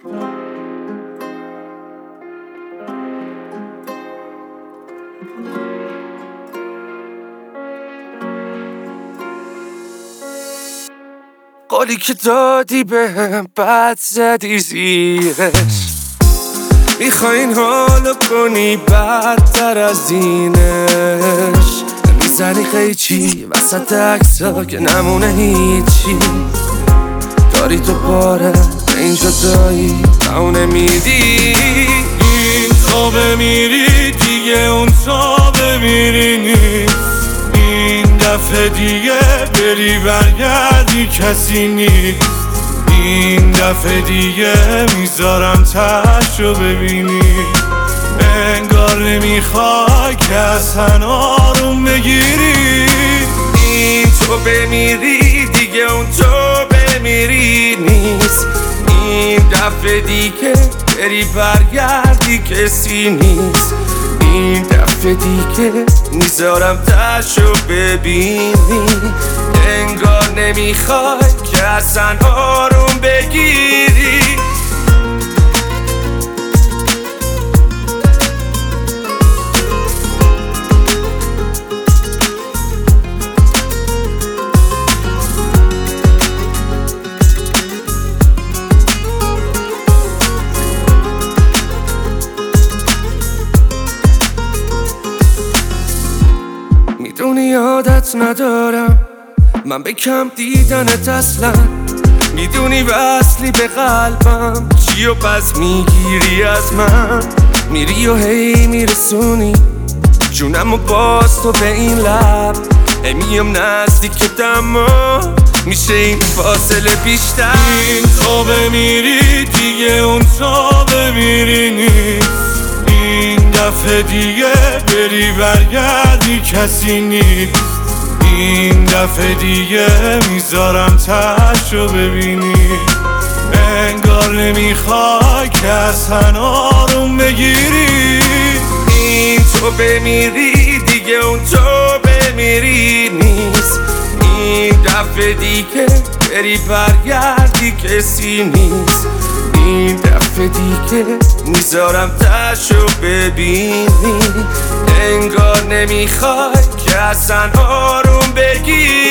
قولی که دادی بهم بد زدی زیرش، میخوای این حالو کنی بدتر از اینش. میزنی قیچی وسط عکسا که نمونه هیچی، داری تو باره به این جدایی و نمیدی. این تا بمیری دیگه اون تا بمیری نیست، این دفعه دیگه بری برگردی کسی نیست. این دفعه دیگه میذارم تشو ببینی، انگار نمیخوای که اصلا آروم بگیری. این تو بمیری دیگه اون تو بمیری نیست، این دفعه دیگه بری برگردی کسی نیست. این دفعه دیگه میذارم تشو ببینی، انگار نمیخوای که اصلا آروم بگیری. میدونی عادت ندارم من به کم دیدنت اصلا، میدونی وصلی به قلبم چی و پس میگیری از من. میری و هی میرسونی جونم و باز تو به این لب، میام نزدیکت اما میشه این فاصله بیشتر. این تو بمیری دیگه اون تو بمیری نیست، این دفعه دیگه بری برگردی کسی نیست. این دفعه دیگه میذارم تشو ببینی، انگار نمیخوای که اصلا آروم بگیری. این تو بمیری دیگه اون تو بمیری نیست، این دفعه دیگه بری برگردی کسی نیست. این دفعه دیگه میذارم تشو ببینی، انگار نمیخوای که اصلا آروم بگیری.